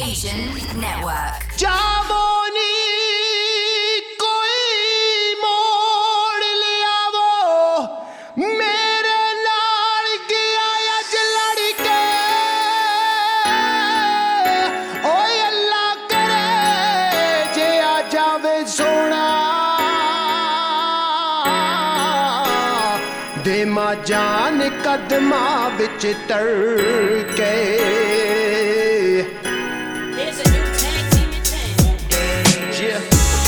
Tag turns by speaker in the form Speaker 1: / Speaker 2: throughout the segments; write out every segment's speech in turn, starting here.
Speaker 1: Asian Network.
Speaker 2: जावोनी कोई मोड़ लिया वो मेरे नाल गया अज लड़के ओए अल्लाह करे जे आ जावे सोना दे मां जान कदमा विच तड़के
Speaker 3: There's a new tag team in town.
Speaker 2: Yeah.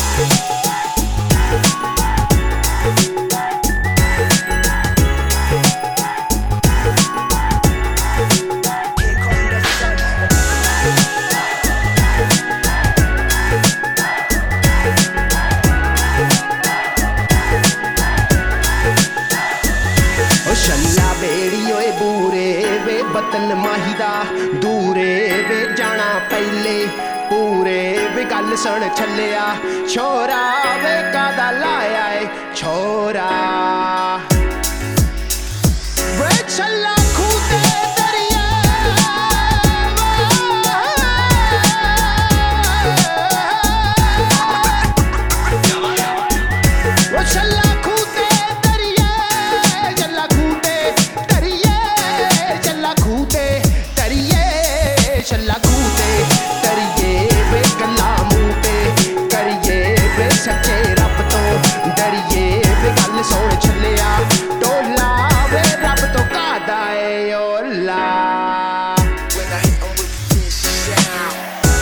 Speaker 2: ओ शल्ला बेड़ी ओए बूरे वे बतन माहिदा दूरे वे जाना पहले पूरे वे गल सुन छलिया छोरा वे कादा लाया है छोरा वे छल्ला खूते दरिया वो छल्ला खूते दरिया जल्ला खूते दरिया जल्ला खूते दरिया छल्ला खूते दरिए वे गल्ला मुंह ते करिए वे सच्चे रब तो डरिए वे गल सुन छलिया टोला वे रब तो कादा ए ओला
Speaker 4: When I hit 'em with this sound.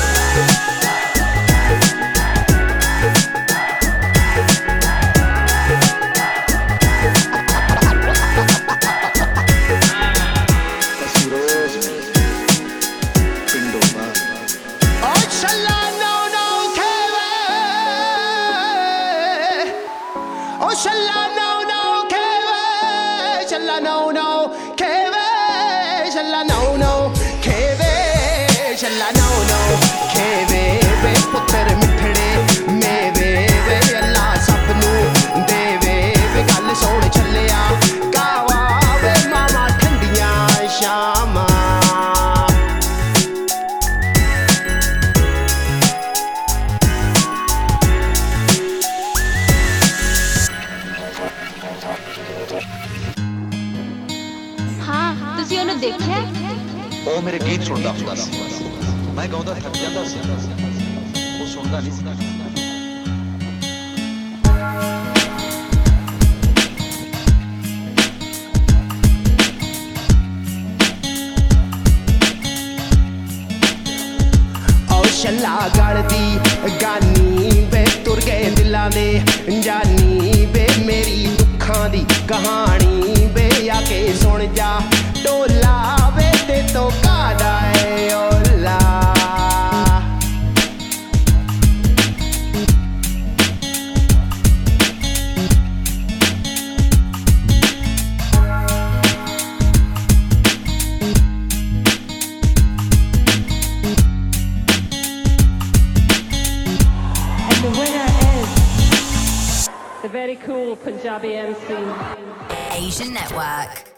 Speaker 2: Oh, shala, no, no, keve. Oh, shala, no, no, keve. Shala, no, no, keve. Shala, no, no, keve. Shala, no, no, keve. वे पुत्र मिठड़े मेवे वे अल्लाह सब नू देवे वे गल सुन छलिया कावा वे मामा ठंडियां शामां
Speaker 5: ਹਾਂ ਤੁਸੀਂ ਉਹਨੂੰ ਦੇਖਿਆ
Speaker 6: ਉਹ ਮੇਰੇ ਗੀਤ ਸੁਣਦਾ ਹੁੰਦਾ ਸੀ ਮੈਂ ਗਾਉਂਦਾ ਥੱਕ ਜਾਂਦਾ ਸੀ ਉਹ ਸੁਣਦਾ ਨਹੀਂ ਸੀ
Speaker 2: ਉਹ ਛੱਲਾ ਗਲਦੀ ਗਾਨੀ ਵੇ ਤੁਰ ਗਏ ਦਿਲਾਂ ਦੇ ਜਾਨੀ ਵੇ ਮੇਰੀ ਦੁੱਖਾਂ ਦੀ ਕਹਾਣੀ ਵੇ ਆ ਕੇ ਸੁਣ ਜਾ ਟੋਲਾ ਵੇ ਤੇ ਤੋ ਕਾਦਾ ਏ Ola
Speaker 7: And the winner is the very cool Punjabi MC.
Speaker 1: Asian Network.